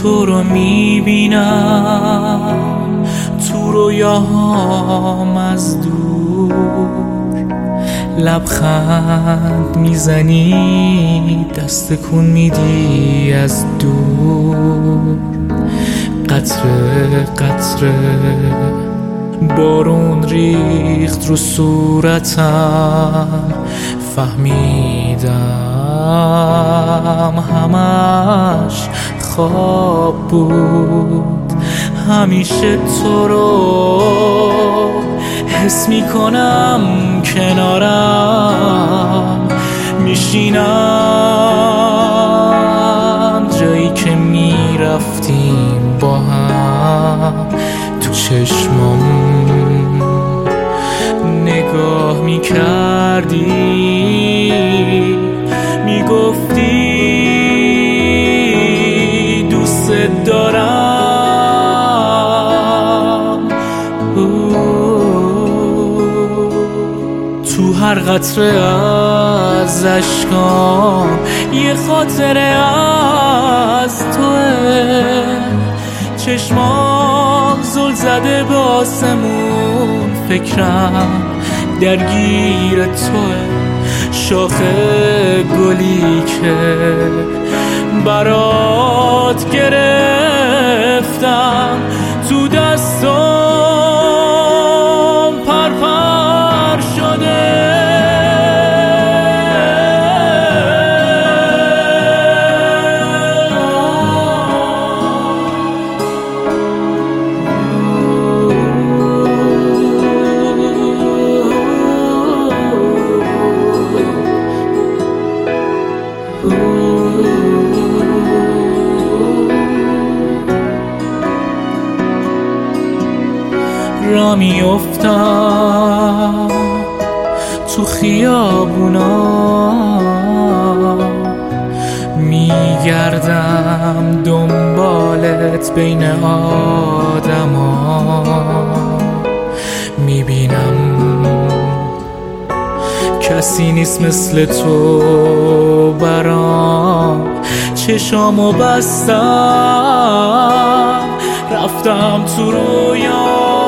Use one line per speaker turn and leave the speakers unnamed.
تو رو میبینم تو رویاهام از دور، لبخند میزنی دست کن میدی از دور، قطره قطره بارون ریخت رو صورتم، فهمیدم همش خواب بود. همیشه تو رو حس میکنم کنارم، میشینم جایی که میرفتیم با هم، تو چشمام نگاه میکردی، میگفتی دوست دارم. تو هر قطره از اشکام یه خاطره از توه، چشمام زل زده به آسمون، فکرم درگیر توه، شاخه گلی که برات گرفتم تو دستام پرپر شده. را میافتم تو خیابونا، میگردم دنبالت بین آدما، میبینم کسی نیست مثل تو برام، چشامو بستم رفتم تو رویا،